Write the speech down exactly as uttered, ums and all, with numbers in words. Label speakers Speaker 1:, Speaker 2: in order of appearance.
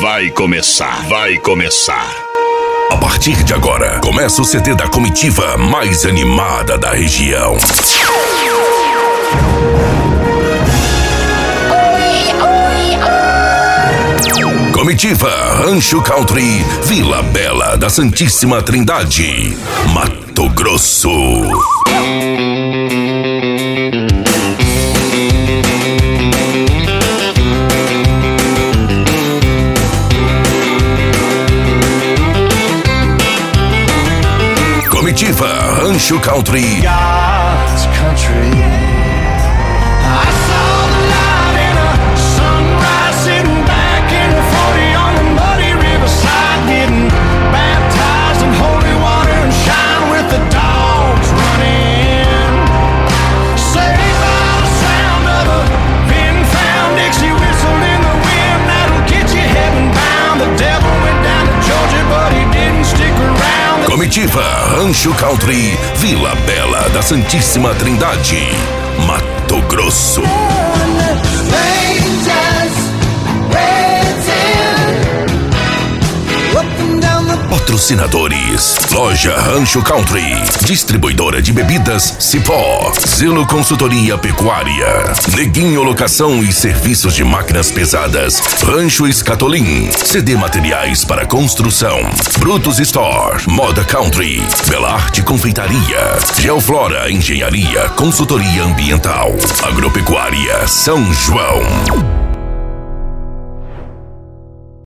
Speaker 1: vai começar, vai começar.
Speaker 2: A partir de agora, começa o C D da comitiva mais animada da região. Comitiva Rancho Country, Vila Bela da Santíssima Trindade, Mato Grosso. Comitiva Rancho Country.
Speaker 3: God's country. I saw the light in a sunrise, sitting back in the forty on the muddy riverside, getting baptized in holy water and shine with the dogs running. Saved by the sound of a pin-found Dixie whistle in the wind that'll get you heaven bound. The devil went down to Georgia, but he didn't stick around.
Speaker 2: Comitiva Rancho Country, Vila Bela da Santíssima Trindade, Mato Grosso. Patrocinadores: Loja Rancho Country, distribuidora de bebidas Cipó, Zelo Consultoria Pecuária, Neguinho Locação e Serviços de Máquinas Pesadas, Rancho Escatolim, C D Materiais para Construção, Brutus Store, Moda Country, Bela Arte Confeitaria, Geoflora Engenharia, Consultoria Ambiental, Agropecuária São João.